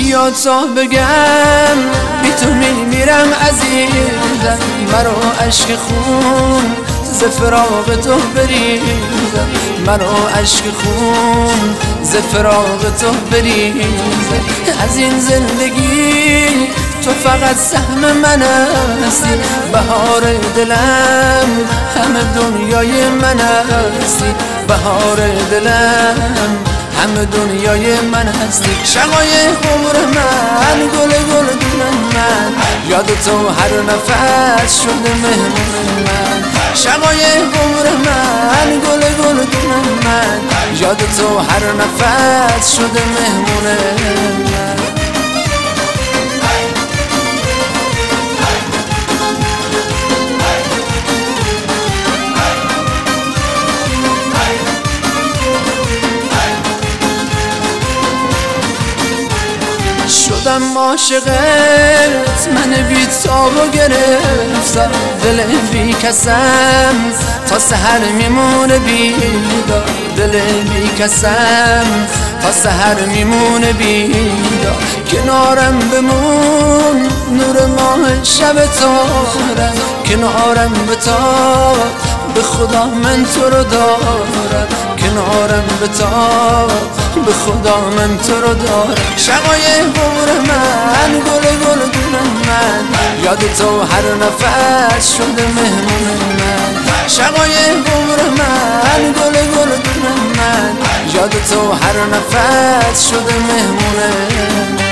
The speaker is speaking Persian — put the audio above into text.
بیا تا بگم بی تو میمیرم عزیزم، مرا عشق خون ز فراق تو بریزم، مرا عشق خون ز فراق تو بریزم. از این زندگی تو فقط سهم من هستی، بهار دلم همه دنیای من هستی، بهار دلم همه دنیای من هستی. شقای عمر من، گل گل دل من، یاد تو هر نفس شده مهمون من. شقای عمر من، گل گل دل من، یاد تو هر نفس شده مهمون من. شدم عاشقت، من بی تاب گرفتم، دل بی کسم تا سحر میمونه بیدار، دل بی کسم تا سحر میمونه بیدار. کنارم بمون نور ماه شب تارم، کنارم بتاب به خدا من تو رو دارم، کنارم بتاب به خدا من تو رو دارم. شقای عمر من، گل گل دل من، یاد تو هر نفس شده مهمون من. شقای عمر من، گل گل دل من، یاد تو هر نفس شده مهمون من.